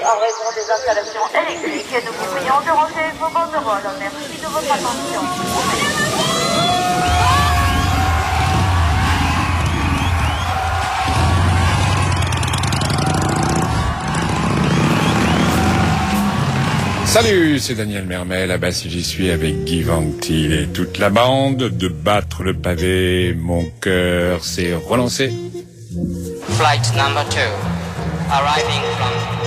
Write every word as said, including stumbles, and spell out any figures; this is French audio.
en raison des installations électriques. Nous vous prions de ranger vos banderoles. Merci de votre attention. Salut, c'est Daniel Mermet, là-bas si j'y suis avec Guy Ventil et toute la bande. De battre le pavé, mon cœur s'est relancé. Flight number two, arriving from